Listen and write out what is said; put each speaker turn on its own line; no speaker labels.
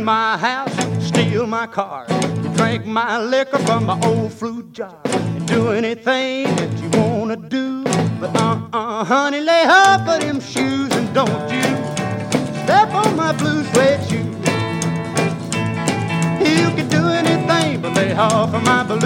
my house, steal my car, drink my liquor from my old fruit jar, do anything that you wanna do. But honey, lay off of them shoes and don't you step on my blue suede shoes. You can do anything but lay off of my blue